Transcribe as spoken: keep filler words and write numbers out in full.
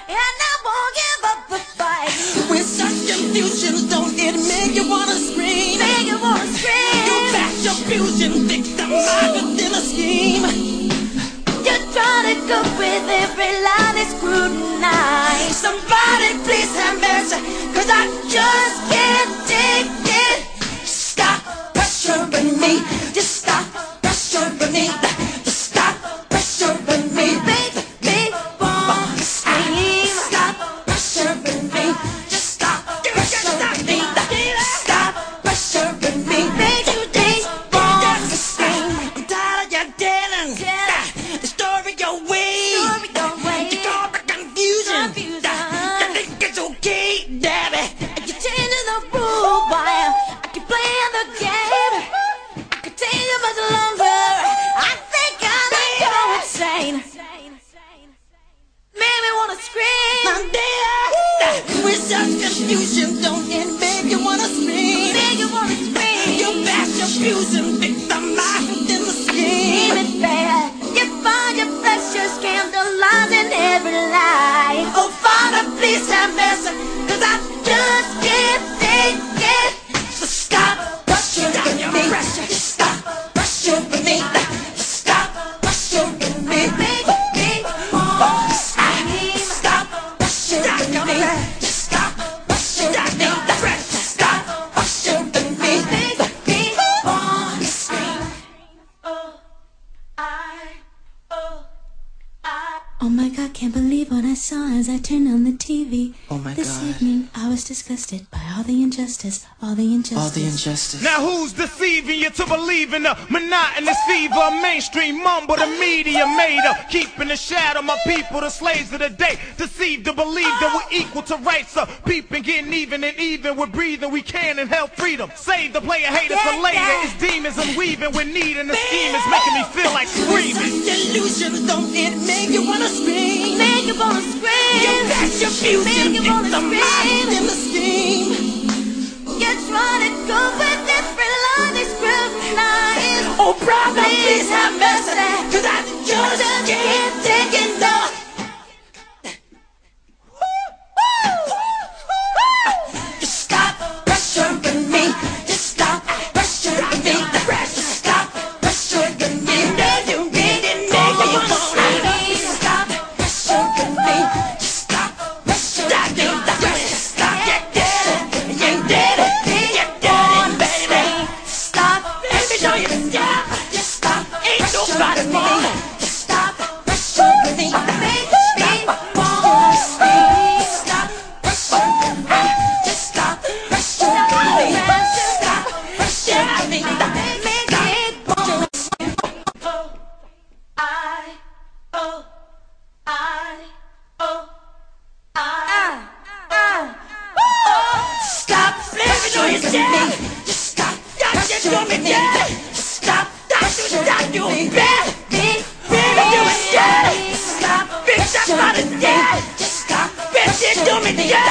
and I won't give up the fight. With such confusion, don't it make you wanna scream? Make you wanna scream. You back your fusion, victimized within a scheme. You're trying to cope with every lie that's scrutinized. Somebody please have mercy, cause I just can't take it. Stop pressuring me, just stop pressuring me. Just stop pressuring me, Baby, big bomb, scream. stop pressuring me. Just stop pressuring me. Stop pressuring me. Make you think, bomb, scream. I'm tired of your telling Telling. the story your way. Story your way. You call me confusion. Confusion. You think it's okay, Daddy? You're changing the rule while I keep playing the game. I could take you much longer. I think I might go insane. Made me wanna scream. My dear, with such confusion, don't it make you wanna scream? Made you wanna scream. You back your fusion, victimized within the scheme. Scream it bad. You find your pleasure scandalizing every lie. Oh, Father, please have mercy, cause I just can't take it. So stop pressuring me. Just stop pressuring me. Just stop pressuring me. Make me wanna scream. Stop pressuring me. Just stop pressuring me. Just stop pressuring me. Make me wanna scream. Oh my God, can't believe what I saw as I turned on the T V. Oh my This God. evening I was disgusted by all the injustice, all the injustice. All the injustice. Now who's deceiving you to believe in the monotonous fever? Mainstream mumble the media made up, keeping the shadow my people, the slaves of the day, deceived to believe that we're equal to rights of peeping, getting even and even with breathing we can and help freedom. Save the player haters for Yeah, later. yeah. It's demons and weaving with need and the scheme is making me feel like With screaming. such illusions, don't it make you wanna scream? Make you wanna scream. You back your fusion, Make you wanna victimized scream. within the scheme. You're trying to go with every line they scrutinize. Oh, brother, please have mercy, cause I just can't take it no. Just stop pressuring me. Just stop pressuring me. Just stop pressuring me. You really make me wanna scream. Just stop pressuring me. Just stop pressuring me. Just stop, you did it. You did it. You did it, baby. Stop, let me show you the stop. Just stop, ain't nobody more. Just stop pressuring me. Make me wanna scream. Stop pressuring me. Just stop pressuring me. Stop pressuring me. Make me wanna scream. Oh, I, oh, I, oh, I, oh. Stop pressuring me. Just stop pressuring me. Just stop pressuring me. Bad, big, big, do it, yeah. Stop, bitch, I'm not a dead. Just stop, bitch, do me, yeah.